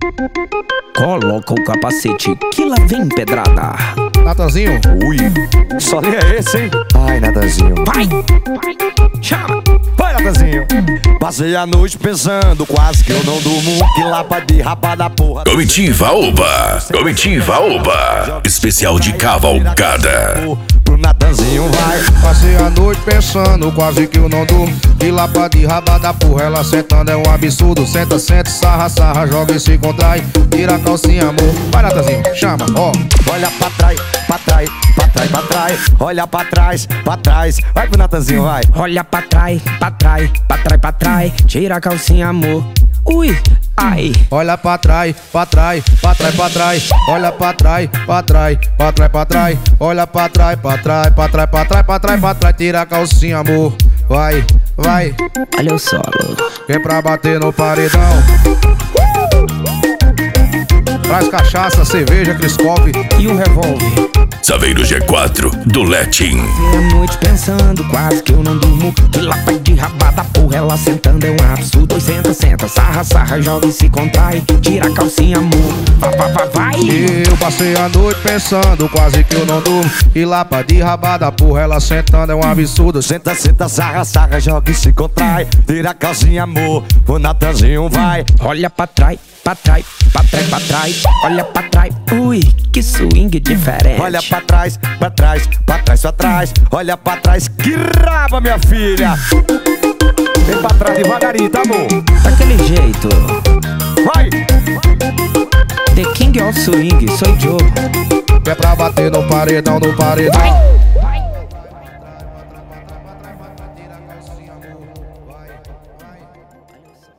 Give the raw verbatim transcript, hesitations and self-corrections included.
Coloca o capacete que lá vem pedrada. Natanzinho, Ui, só é esse, hein? Ai, Natanzinho. Vai, chama. Vai, Natanzinho. Passei a noite pensando, quase que eu não durmo. Que lapa de raba da porra. Comitiva Oba, Comitiva Oba, especial de cavalgada. Pro Natanzinho vai. passei a noite pensando, quase que eu não durmo. De lapa de rabada porra, ela sentando é um absurdo. Senta, senta, sarra, sarra, joga e se contrai. Tira a calcinha, amor. Vai, Natanzinho, chama, ó. Olha pra trás, pra trás, pra trás, pra trás. Olha pra trás, pra trás. Vai pro Natanzinho, vai. Olha pra trás, pra trás, pra trás, pra trás. Tira a calcinha, amor. Ui, ai. Olha pra trás, pra trás, pra trás, pra trás. Olha pra trás, pra trás, pra trás, pra trás. Olha pra trás, pra trás, pra trás, pra trás, pra trás, pra trás. Tira a calcinha, amor. Vai, vai. Olha o solo. Vem pra bater no paredão. Traz cachaça, cerveja, Criscov E o revólver. Saveiro G quatro do Letin. Passei a noite pensando, quase que eu não durmo. Que lapa de rabada porra, ela sentando é um absurdo. Oi, senta, senta, sarra, sarra, joga e se contrai. Tira a calcinha, amor. Vai, vai, vai, vai. Eu passei a noite pensando, quase que eu não durmo. E lapa de rabada porra, ela sentando é um absurdo. Senta, senta, sarra, sarra, joga e se contrai. Tira a calcinha, amor. O Natanzinho vai. Olha pra trás, pra trás, pra trás, pra trás. Olha pra trás, ui, que swing diferente. Olha pra trás, pra trás, pra trás, pra trás. Olha pra trás, que raba, minha filha. Vem pra trás devagarinho, tá, amor? Daquele jeito. Vai! The King of Swing, sou Joe. É pra bater no paredão, no paredão.